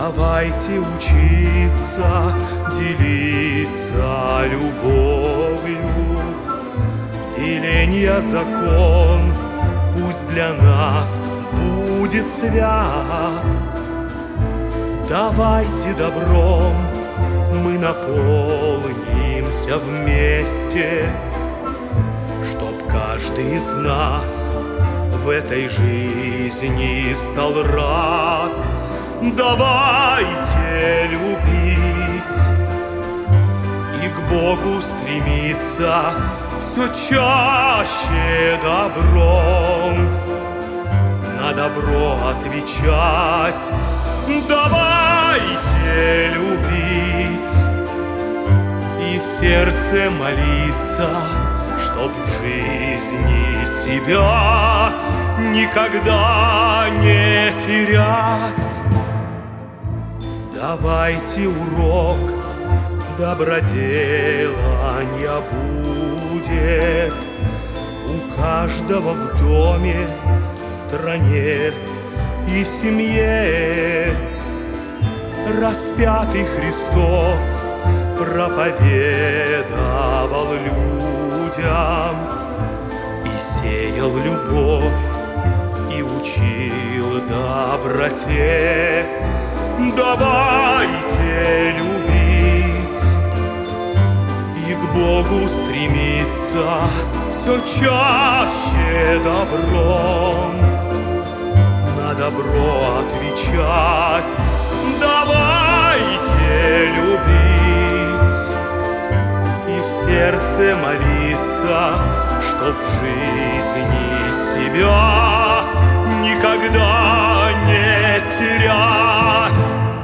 Давайте учиться делиться любовью. Деления закон пусть для нас будет свят. Давайте добром мы наполнимся вместе, чтоб каждый из нас в этой жизни стал рад. Давайте любить и к Богу стремиться все чаще добром, на добро отвечать. Давайте любить и в сердце молиться, чтоб в жизни себя никогда не терять. Давайте урок доброделания будет у каждого в доме, стране и семье. Распятый Христос проповедовал людям и сеял любовь, и учил доброте. Давайте любить и к Богу стремиться все чаще добром, на добро отвечать. Давайте любить и в сердце молиться, чтоб в жизни себя никогда не терять.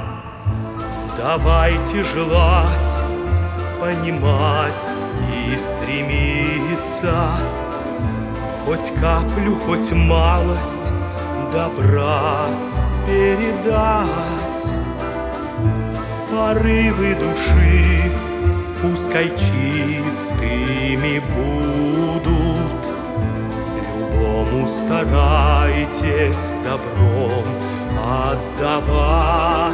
Давайте желать, понимать и стремиться, хоть каплю, хоть малость добра передать. Порывы души пускай чистыми будут, любому старайтесь добром отдавать.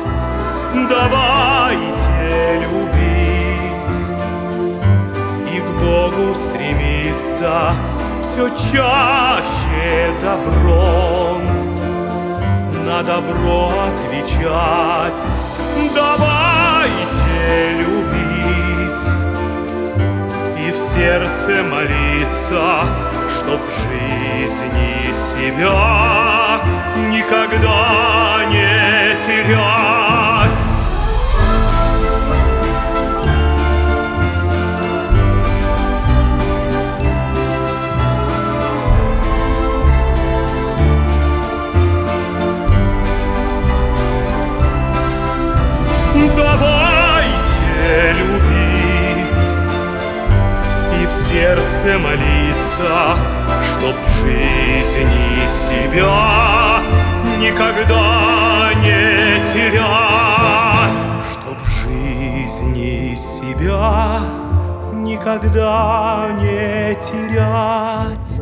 Давайте любить и к Богу стремиться все чаще добром, на добро отвечать. Давайте любить и в сердце молиться, чтоб в жизни себя никогда не терять. Давайте любить и в сердце молиться, чтоб в жизни себя никогда не терять. Чтоб в жизни себя никогда не терять.